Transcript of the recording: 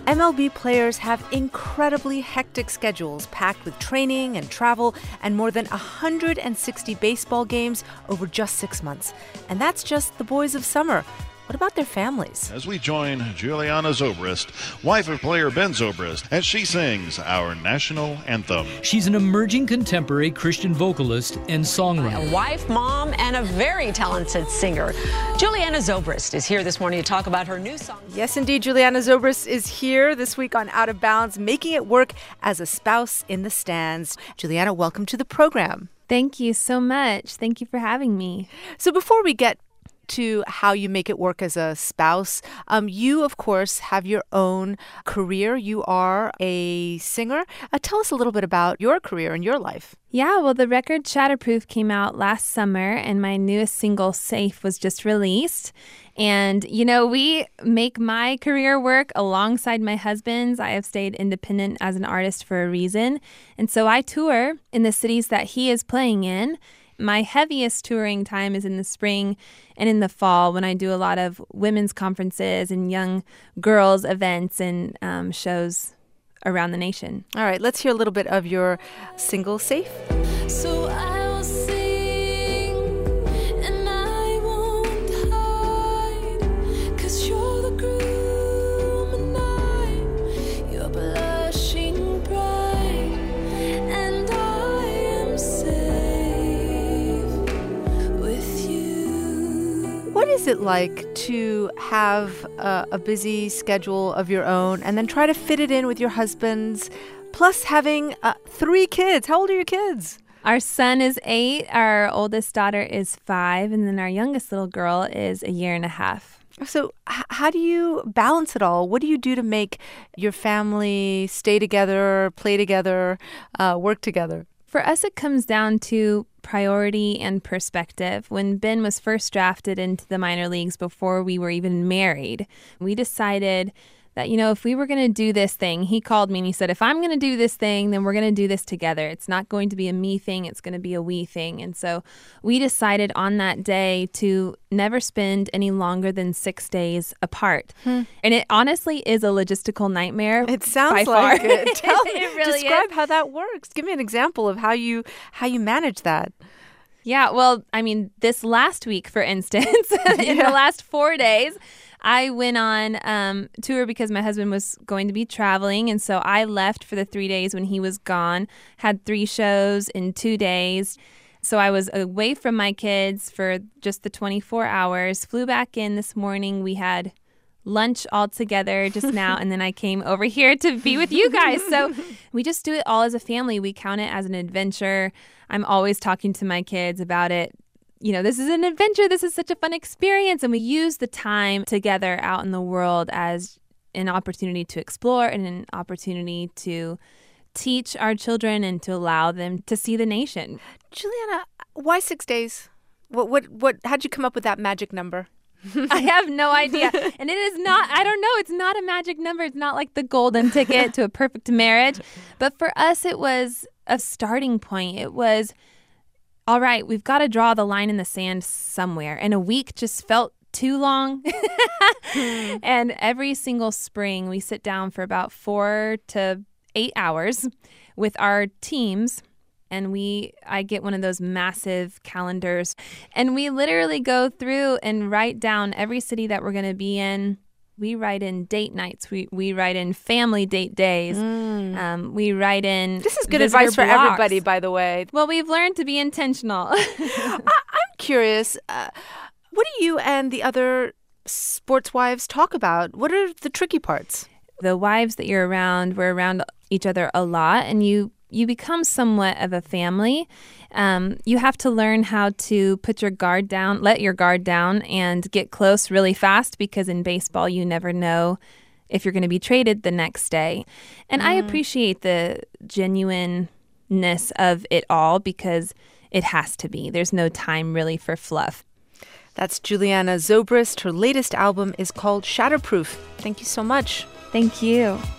MLB players have incredibly hectic schedules packed with training and travel and more than 160 baseball games over just 6 months. And that's just the boys of summer. What about their families? As we join Juliana Zobrist, wife of player Ben Zobrist, as she sings our national anthem. She's an emerging contemporary Christian vocalist and songwriter. A wife, mom, and a very talented singer. Juliana Zobrist is here this morning to talk about her new song. Yes, indeed. Juliana Zobrist is here this week on Out of Bounds, making it work as a spouse in the stands. Juliana, welcome to the program. Thank you so much. Thank you for having me. So before we get to how you make it work as a spouse, you, of course, have your own career. You are a singer. Tell us a little bit about your career and your life. Yeah, well, the record Shatterproof came out last summer, and my newest single, Safe, was just released. And, you know, we make my career work alongside my husband's. I have stayed independent as an artist for a reason. And so I tour in the cities that he is playing in. My heaviest touring time is in the spring and in the fall when I do a lot of women's conferences and young girls events and shows around the nation. All right, let's hear a little bit of your single, Safe. So I will sing and I won't hide, 'cause you're the groom and I'm your blushing bride, and I am safe with you. What is it like to have a busy schedule of your own and then try to fit it in with your husband's, plus having 3 kids? How old are your kids? Our son is 8, our oldest daughter is 5, and then our youngest little girl is a year and a half. So how do you balance it all? What do you do to make your family stay together, play together, work together? For us, it comes down to priority and perspective. When Ben was first drafted into the minor leagues before we were even married, we decided that, you know, if we were going to do this thing, he called me and he said, if I'm going to do this thing, then we're going to do this together. It's not going to be a me thing. It's going to be a we thing. And so we decided on that day to never spend any longer than 6 days apart. And it honestly is a logistical nightmare. It sounds by like far. it. Tell me, It really describe is. how that works. Give me an example of how you manage that. Yeah, well, I mean, this last week, for instance, in the last 4 days, I went on tour because my husband was going to be traveling. And so I left for the 3 days when he was gone, had 3 shows in 2 days. So I was away from my kids for just the 24 hours, flew back in this morning. We had lunch all together just now, and then I came over here to be with you guys. So we just do it all as a family. We count it as an adventure. I'm always talking to my kids about it. You know, this is an adventure. This is such a fun experience. And we use the time together out in the world as an opportunity to explore and an opportunity to teach our children and to allow them to see the nation. Juliana, why 6 days? How'd you come up with that magic number? I have no idea. And it is not, I don't know, it's not a magic number. It's not like the golden ticket to a perfect marriage. But for us, it was a starting point. It was, all right, we've got to draw the line in the sand somewhere. And a week just felt too long. And every single spring, we sit down for about 4 to 8 hours with our teams. And I get one of those massive calendars. And we literally go through and write down every city that we're going to be in. We write in date nights. We write in family date days. We write in This is good visitor advice for blocks. everybody, by the way. Well, we've learned to be intentional. I'm curious, what do you and the other sports wives talk about? What are the tricky parts? The wives that you're around, we're around each other a lot, and you become somewhat of a family. You have to learn how to put your guard down, let your guard down, and get close really fast, because in baseball, you never know if you're going to be traded the next day. And I appreciate the genuineness of it all, because it has to be. There's no time really for fluff. That's Juliana Zobrist. Her latest album is called Shatterproof. Thank you so much. Thank you.